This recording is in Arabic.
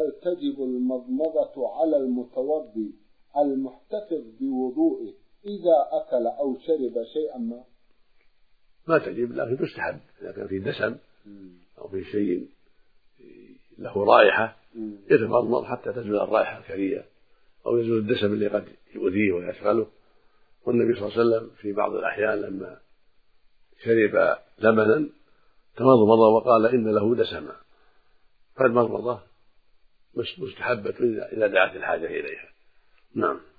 هل تجب المضمضة على المتوضي المحتفظ بوضوئه إذا أكل أو شرب شيئا ما تجب، لكن تستحب إذا كان في دسم أو في شيء له رائحة يتمضمض حتى تزول الرائحة الكريهة أو يزول الدسم اللي قد يؤذيه ويشغله. والنبي صلى الله عليه وسلم في بعض الأحيان لما شرب لبنا تمضمض وقال إن له دسما، فالمضمضة مستحبة إذا دعت الحاجة إليها. نعم.